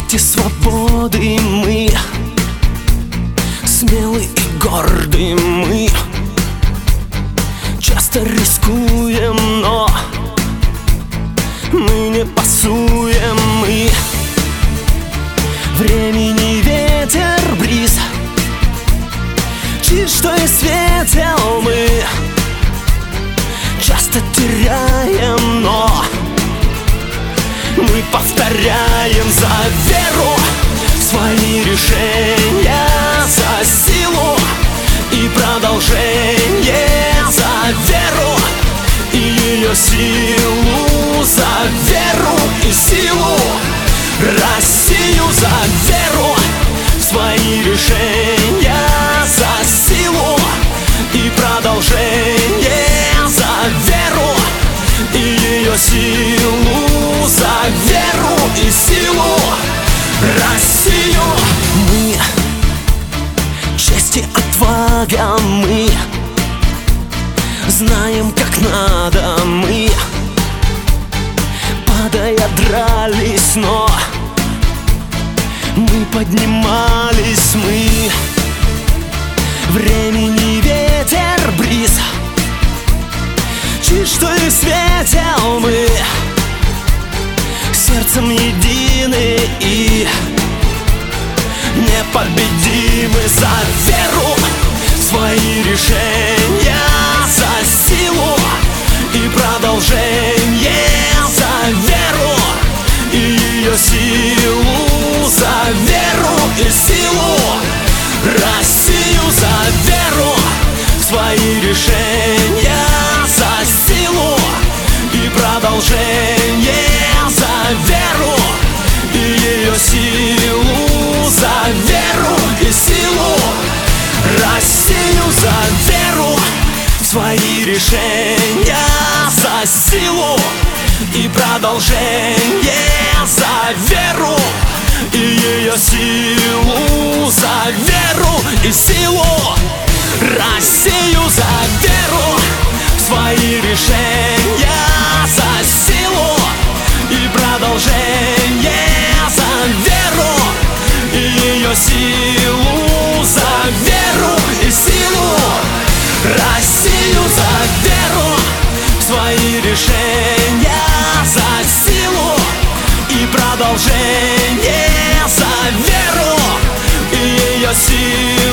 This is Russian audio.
Дети свободы мы, смелые и гордые мы. Часто рискуем, но мы не пасуем мы. Времени ветер, бриз, чуть что и светел мы. Часто теряем, но мы повторяем за веру в свои решения, за силу и продолжение, за веру и ее силу, за веру и силу, Россию, за веру в свои решения, за силу и продолжение, за веру и ее силу, за веру и силу, Россию. Мы, честь и отвага мы, знаем, как надо мы. Падая дрались, но мы поднимались мы. Времени ветер, бриз, чуть что и светел мы. Сердцем едины и непобедимы. За веру в свои решения, за силу и продолжение, за веру и ее силу, за веру и силу, Россию, за веру в свои решения, за силу и продолжение, за веру и ее силу, за веру и силу, Россию, за веру в свои решения, за силу и продолжение, за веру и ее силу, за веру и силу, Россию, за веру в свои решения, за силу и продолжение, за веру и ее силу, за веру и силу, Россию, за веру в свои решения, за силу и продолжение, за веру и ее силу.